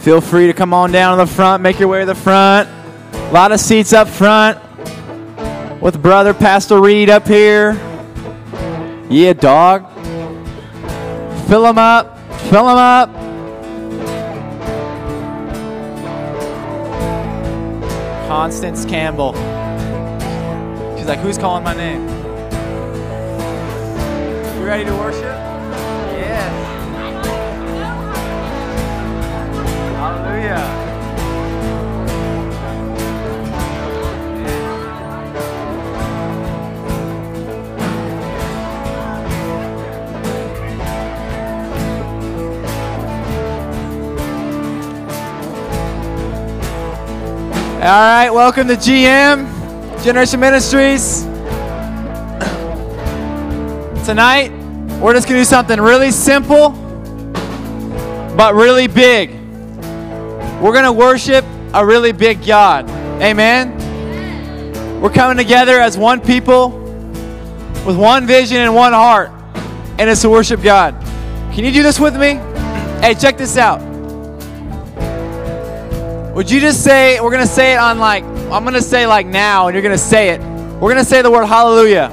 Feel free to come on down to the front. Make your way to the front. A lot of seats up front with Brother Pastor Reed up here. Yeah, dog. Fill them up. Fill them up. Constance Campbell. She's like, who's calling my name? You ready to worship? Yes. Hallelujah. All right, welcome to GM, Generation Ministries. Tonight, we're just going to do something really simple, but really big. We're going to worship a really big God. Amen? We're coming together as one people with one vision and one heart, and it's to worship God. Can you do this with me? Hey, check this out. Would you just say, we're going to say it on like, I'm going to say like now, and you're going to say it. We're going to say the word hallelujah.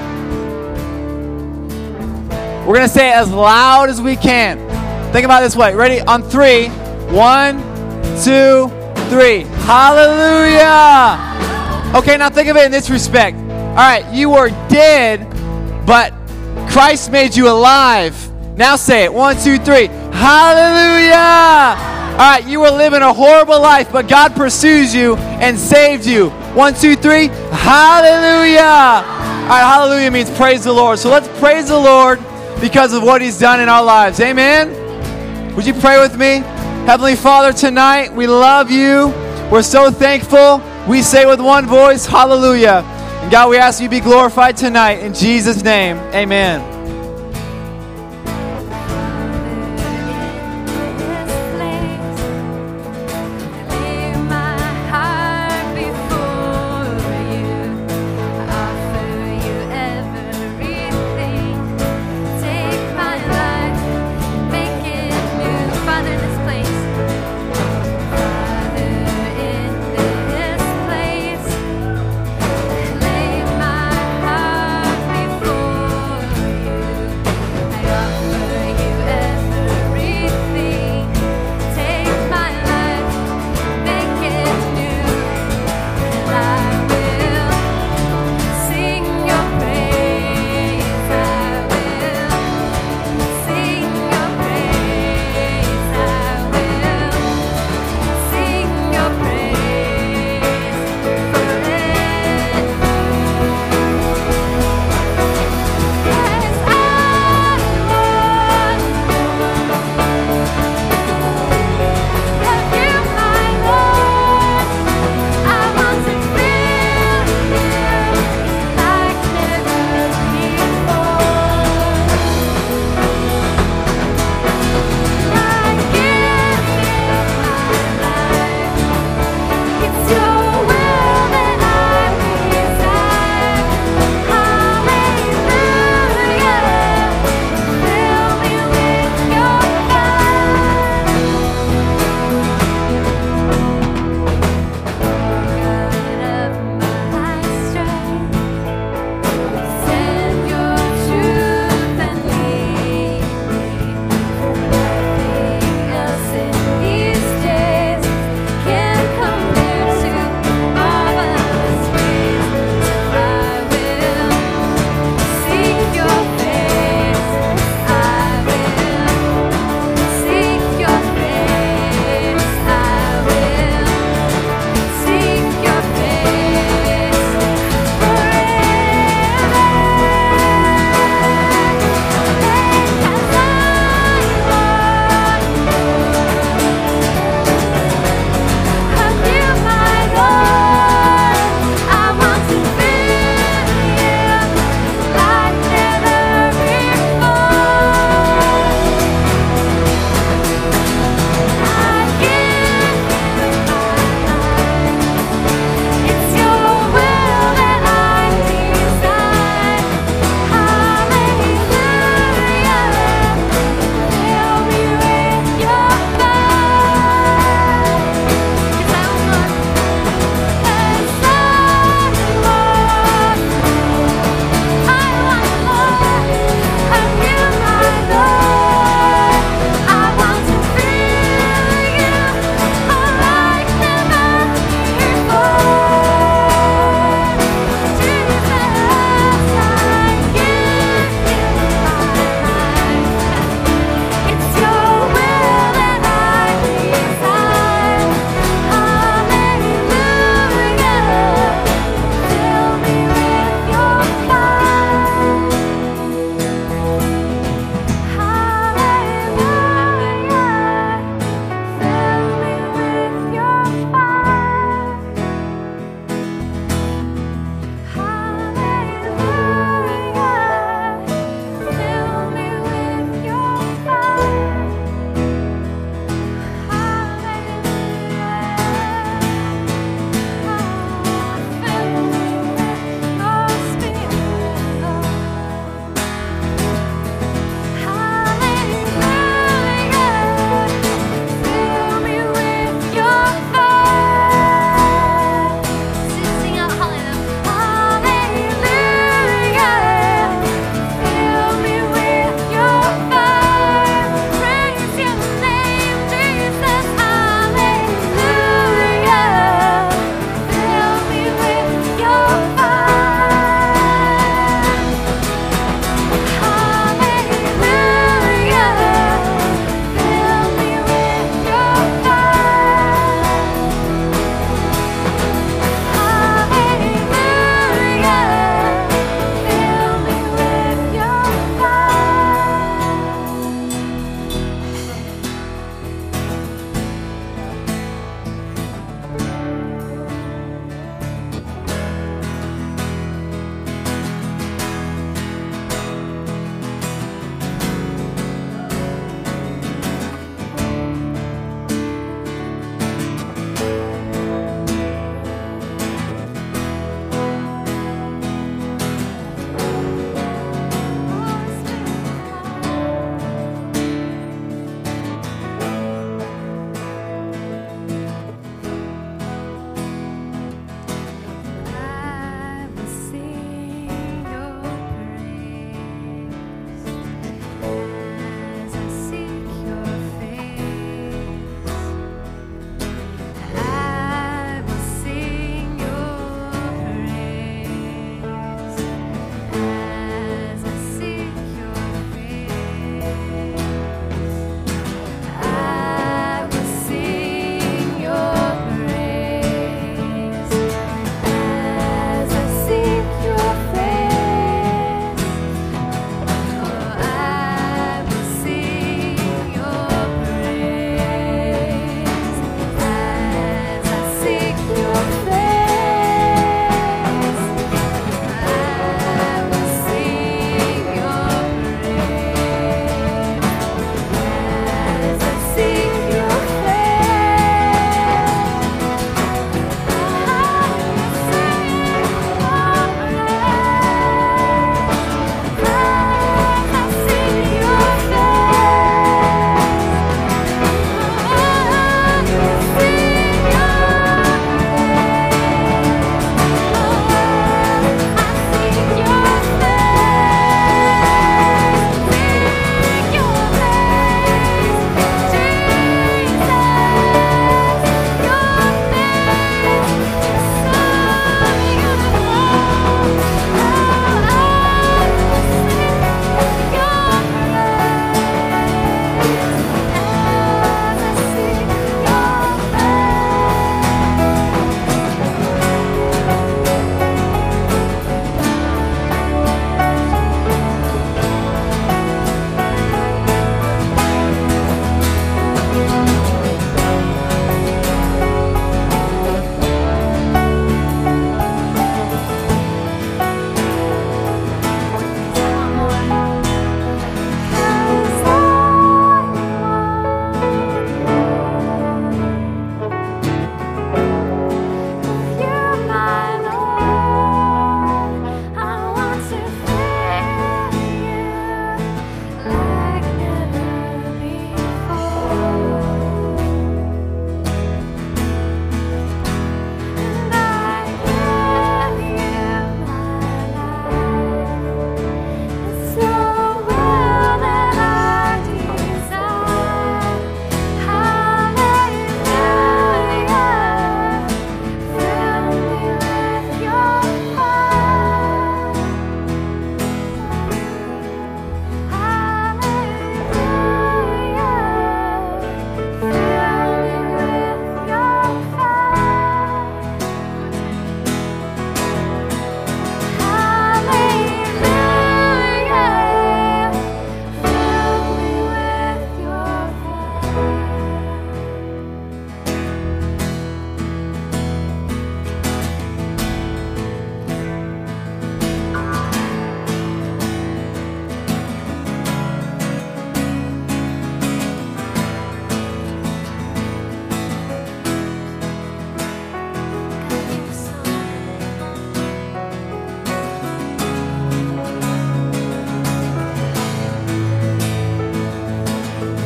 We're going to say it as loud as we can. Think about it this way. Ready? On 3. 1, 2, 3. Hallelujah. Okay, now think of it in this respect. All right, you were dead, but Christ made you alive. Now say it. 1, 2, 3. Hallelujah. All right, you were living a horrible life, but God pursues you and saved you. 1, 2, 3. Hallelujah. All right, hallelujah means praise the Lord. So let's praise the Lord because of what He's done in our lives. Amen? Would you pray with me? Heavenly Father, tonight we love you. We're so thankful. We say with one voice, hallelujah. And God, we ask you to be glorified tonight. In Jesus' name, amen.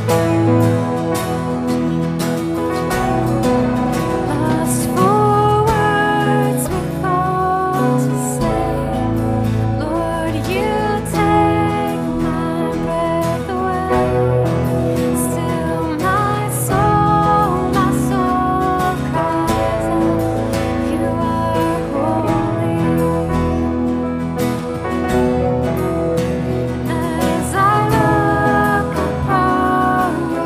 As I look upon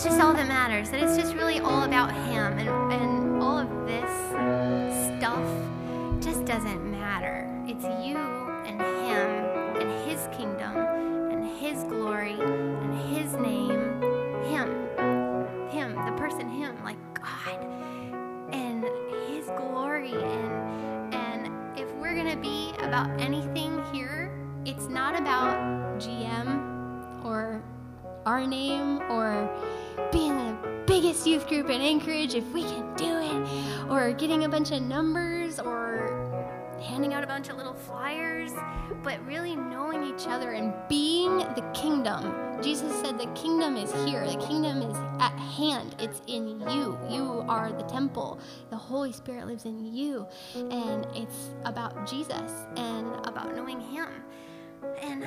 that's just all that matters, that it's just really all about him, and all of this stuff just doesn't matter. It's you and him and his kingdom and his glory and his name, him, the person him, like God, and his glory. And if we're gonna be about anything here, it's not about GM or our name or being the biggest youth group in Anchorage if we can do it, or getting a bunch of numbers, or handing out a bunch of little flyers, but really knowing each other and being the kingdom. Jesus said the kingdom is here. The kingdom is at hand. It's in you. You are the temple. The Holy Spirit lives in you. And it's about Jesus and about knowing him. And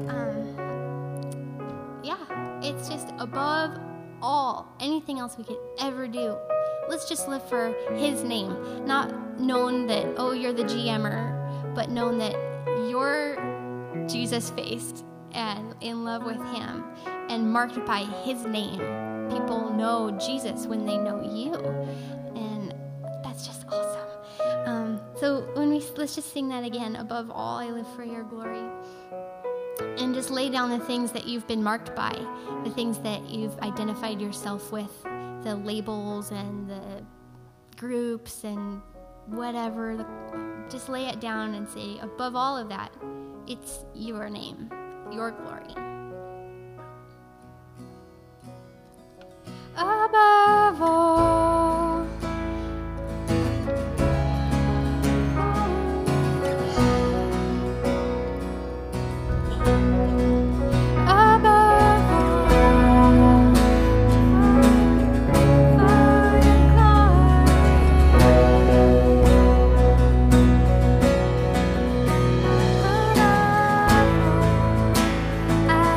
it's just above all, anything else we could ever do. Let's just live for his name. Not known that, oh, you're the GMer, but known that you're Jesus-faced and in love with him and marked by his name. People know Jesus when they know you. And that's just awesome. So let's just sing that again. Above all, I live for your glory. And just lay down the things that you've been marked by, the things that you've identified yourself with, the labels and the groups and whatever. Just lay it down and say, above all of that, it's your name, your glory. Above all. I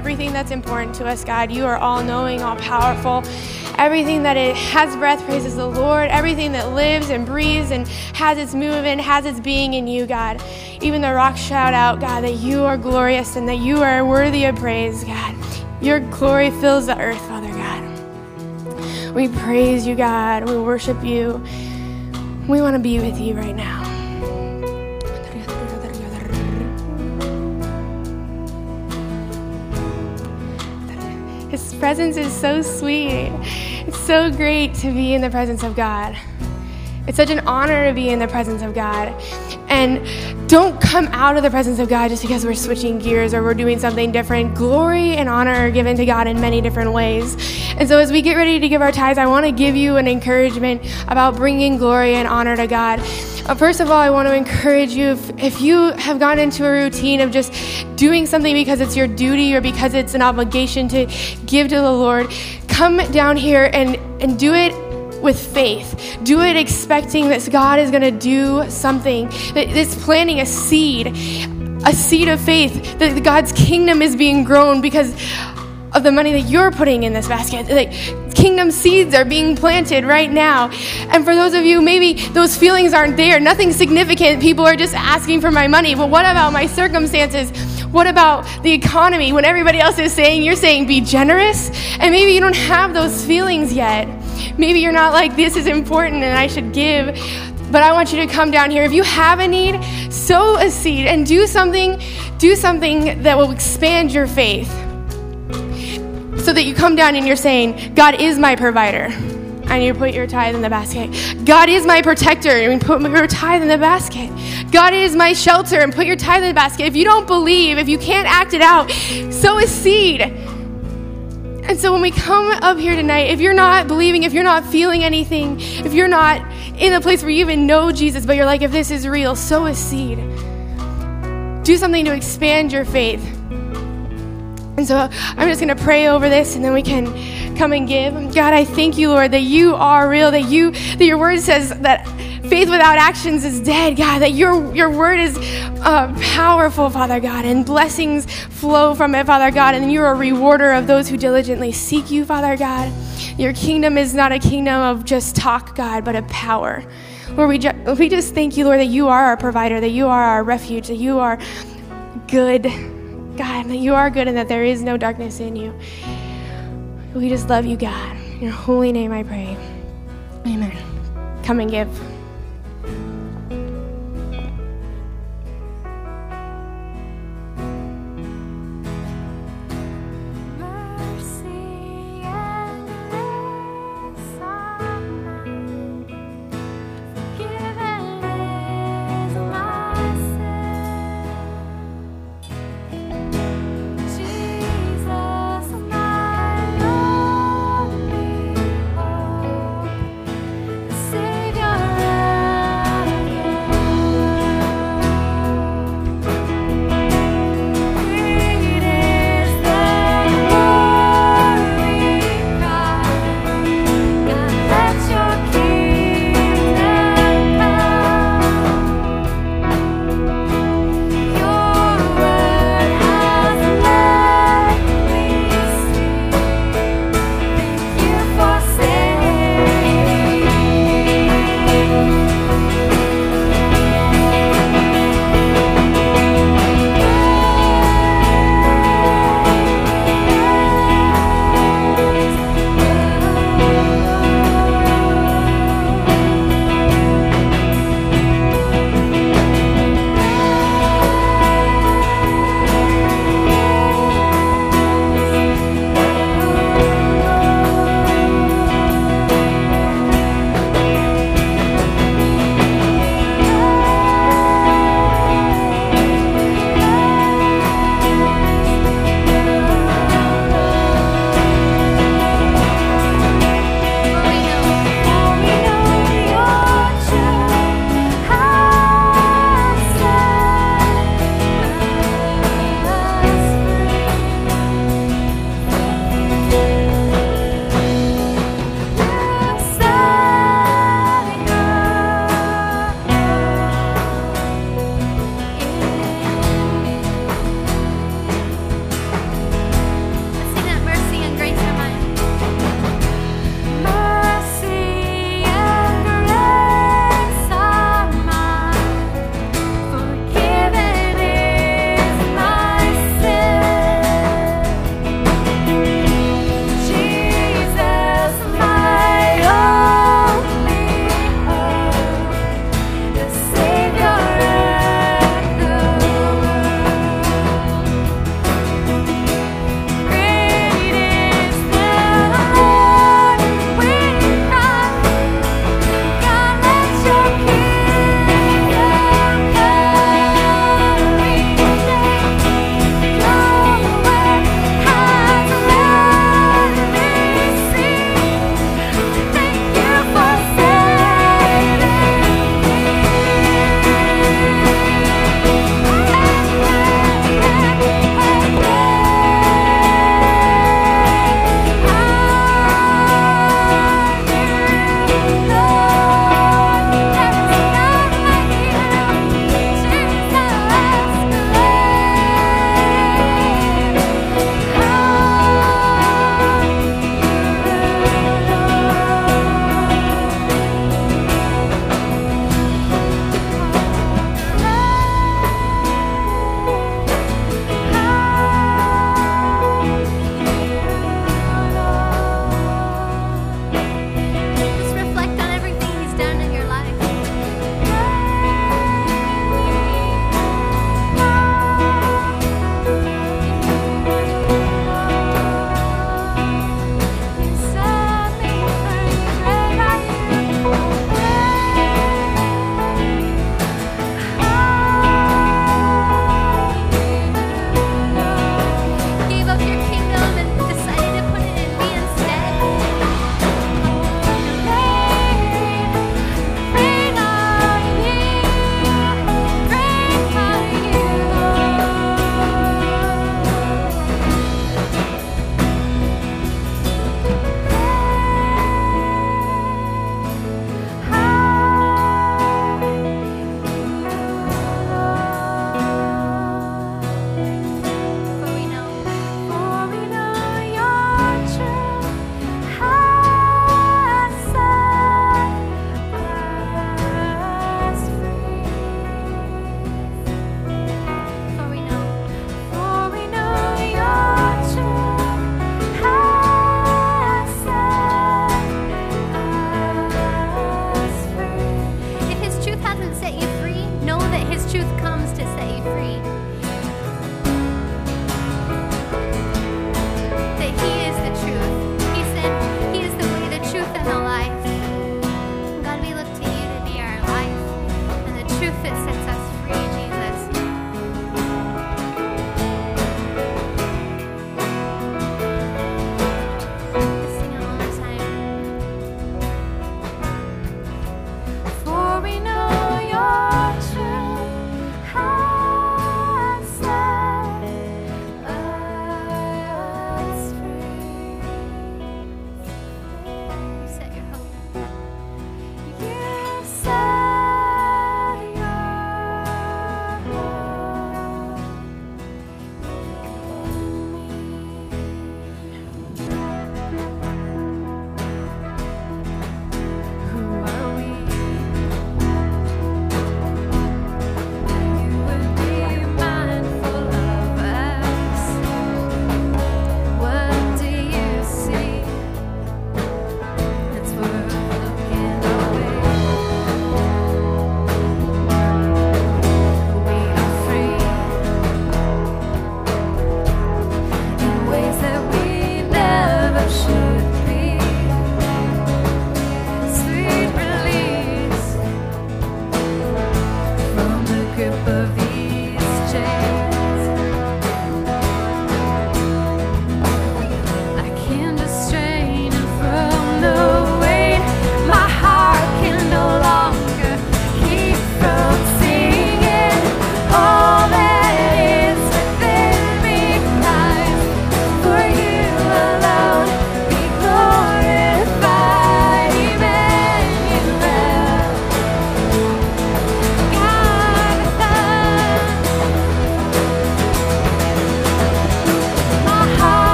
everything that's important to us, God. You are all-knowing, all-powerful. Everything that it has breath praises the Lord. Everything that lives and breathes and has its movement, has its being in you, God. Even the rocks shout out, God, that you are glorious and that you are worthy of praise, God. Your glory fills the earth, Father God. We praise you, God. We worship you. We want to be with you right now. His presence is so sweet. It's so great to be in the presence of God. It's such an honor to be in the presence of God. And don't come out of the presence of God just because we're switching gears or we're doing something different. Glory and honor are given to God in many different ways. And so as we get ready to give our tithes, I want to give you an encouragement about bringing glory and honor to God. First of all, I want to encourage you, if you have gone into a routine of just doing something because it's your duty or because it's an obligation to give to the Lord, come down here and do it with faith. Do it expecting that God is going to do something, that it's planting a seed of faith, that God's kingdom is being grown because of the money that you're putting in this basket. Like, kingdom seeds are being planted right now. And for those of you, maybe those feelings aren't there. Nothing significant. People are just asking for my money. But what about my circumstances? What about the economy? When everybody else is saying, you're saying be generous. And maybe you don't have those feelings yet. Maybe you're not like, this is important and I should give. But I want you to come down here. If you have a need, sow a seed and do something that will expand your faith. So that you come down and you're saying, God is my provider. And you put your tithe in the basket. God is my protector. And you put your tithe in the basket. God is my shelter. And put your tithe in the basket. If you don't believe, if you can't act it out, sow a seed. And so when we come up here tonight, if you're not believing, if you're not feeling anything, if you're not in a place where you even know Jesus, but you're like, if this is real, sow a seed. Do something to expand your faith. And so I'm just going to pray over this, and then we can come and give. God, I thank you, Lord, that you are real, that your word says that faith without actions is dead, God, that your word is powerful, Father God, and blessings flow from it, Father God, and you're a rewarder of those who diligently seek you, Father God. Your kingdom is not a kingdom of just talk, God, but of power. Lord, we just thank you, Lord, that you are our provider, that you are our refuge, that you are good, God, that you are good and that there is no darkness in you. We just love you, God. In your holy name I pray. Amen. Come and give. Savior.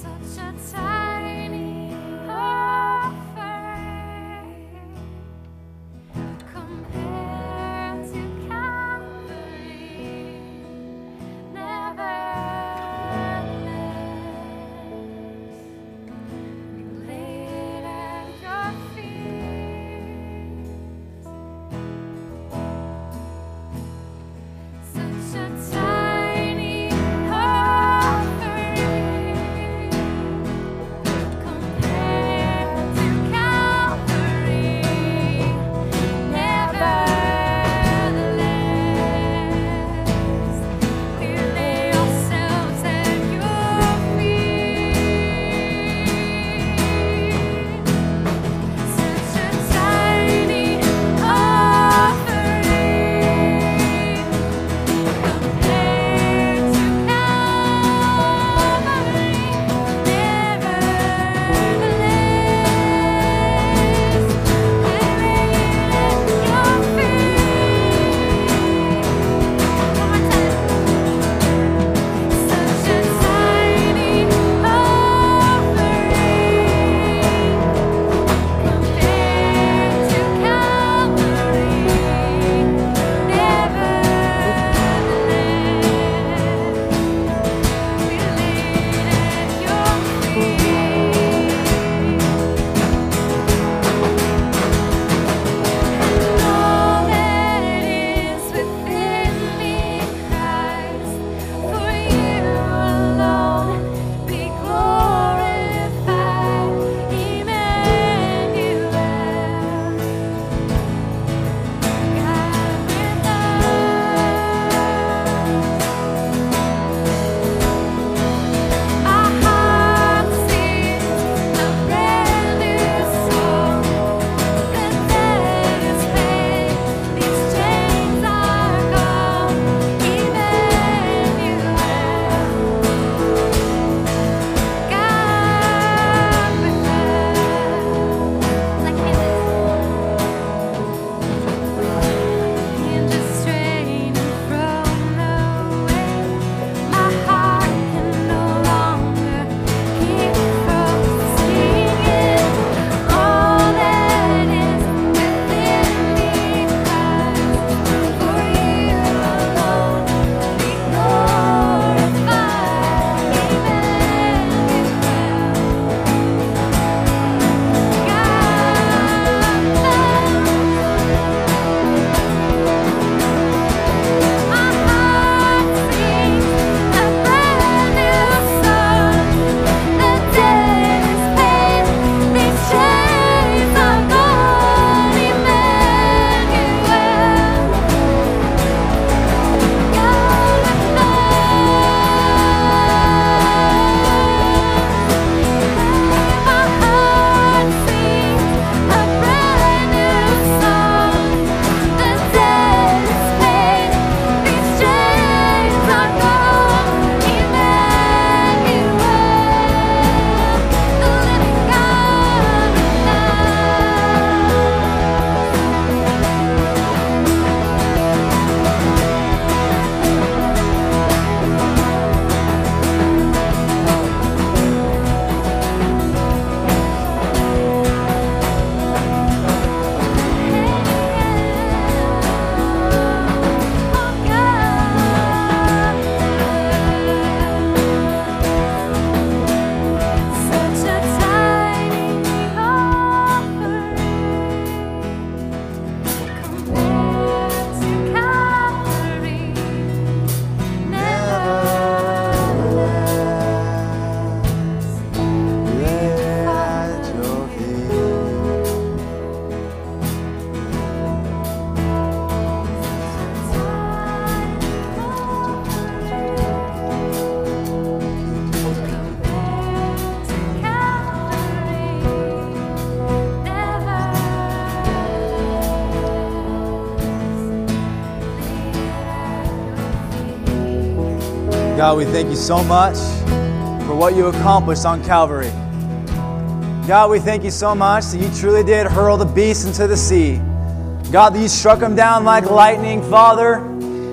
God, we thank you so much for what you accomplished on Calvary. God, we thank you so much that you truly did hurl the beast into the sea. God, that you struck him down like lightning, Father.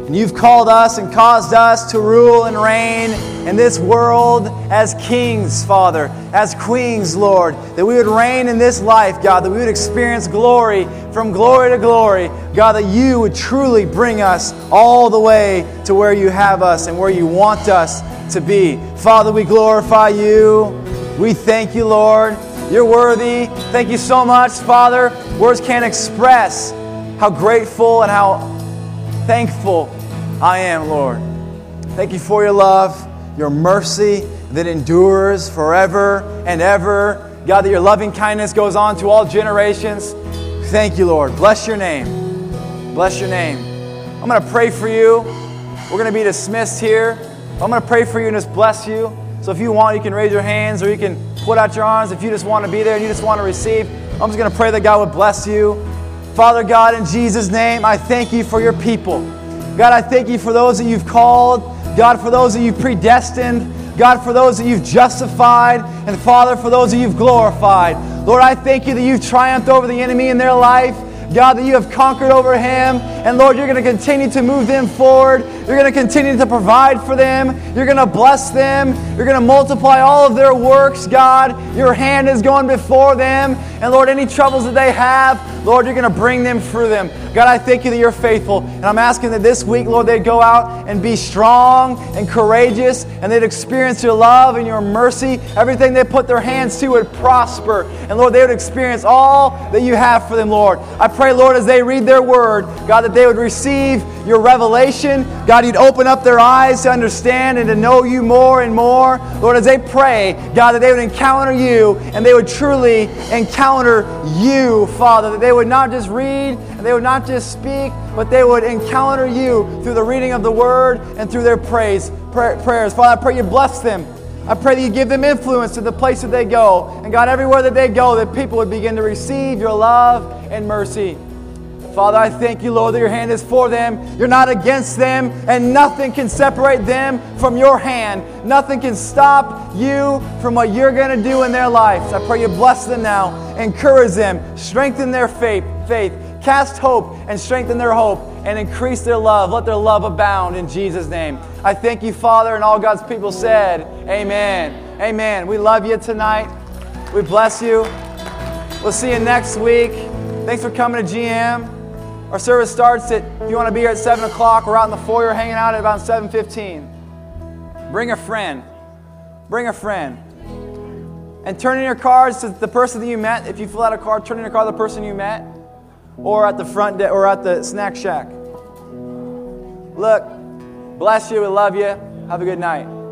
And you've called us and caused us to rule and reign in this world as kings, Father, as queens, Lord, that we would reign in this life, God, that we would experience glory from glory to glory, God, that you would truly bring us all the way to where you have us and where you want us to be. Father, we glorify you. We thank you, Lord. You're worthy. Thank you so much, Father. Words can't express how grateful and how thankful I am, Lord. Thank you for your love, your mercy that endures forever and ever. God, that your loving kindness goes on to all generations. Thank you, Lord. Bless your name. Bless your name. I'm going to pray for you. We're going to be dismissed here. I'm going to pray for you and just bless you. So if you want, you can raise your hands or you can put out your arms. If you just want to be there and you just want to receive, I'm just going to pray that God would bless you. Father God, in Jesus' name, I thank you for your people. God, I thank you for those that you've called. God, for those that you've predestined. God, for those that you've justified. And Father, for those that you've glorified. Lord, I thank you that you've triumphed over the enemy in their life. God, that you have conquered over him. And Lord, you're going to continue to move them forward. You're going to continue to provide for them. You're going to bless them. You're going to multiply all of their works, God. Your hand is going before them. And Lord, any troubles that they have, Lord, you're going to bring them through them. God, I thank you that you're faithful. And I'm asking that this week, Lord, they'd go out and be strong and courageous, and they'd experience your love and your mercy. Everything they put their hands to would prosper. And Lord, they would experience all that you have for them, Lord. I pray, Lord, as they read their word, God, that they would receive your revelation. God, you'd open up their eyes to understand and to know you more and more. Lord, as they pray, God, that they would encounter you and they would truly encounter you, Father, that they would not just read and they would not just speak, but they would encounter you through the reading of the word and through their prayers. Father, I pray you bless them. I pray that you give them influence to the place that they go. And God, everywhere that they go, that people would begin to receive your love and mercy. Father, I thank you, Lord, that your hand is for them. You're not against them, and nothing can separate them from your hand. Nothing can stop you from what you're going to do in their lives. I pray you bless them now. Encourage them. Strengthen their faith. Cast hope and strengthen their hope and increase their love. Let their love abound in Jesus' name. I thank you, Father, and all God's people said, amen. Amen. We love you tonight. We bless you. We'll see you next week. Thanks for coming to GM. Our service starts if you want to be here at 7 o'clock, we're out in the foyer hanging out at about 7:15. Bring a friend. Bring a friend. And turn in your cards to the person that you met. If you fill out a card, turn in your card to the person you met. Or at the front or at the snack shack. Look, bless you, we love you. Have a good night.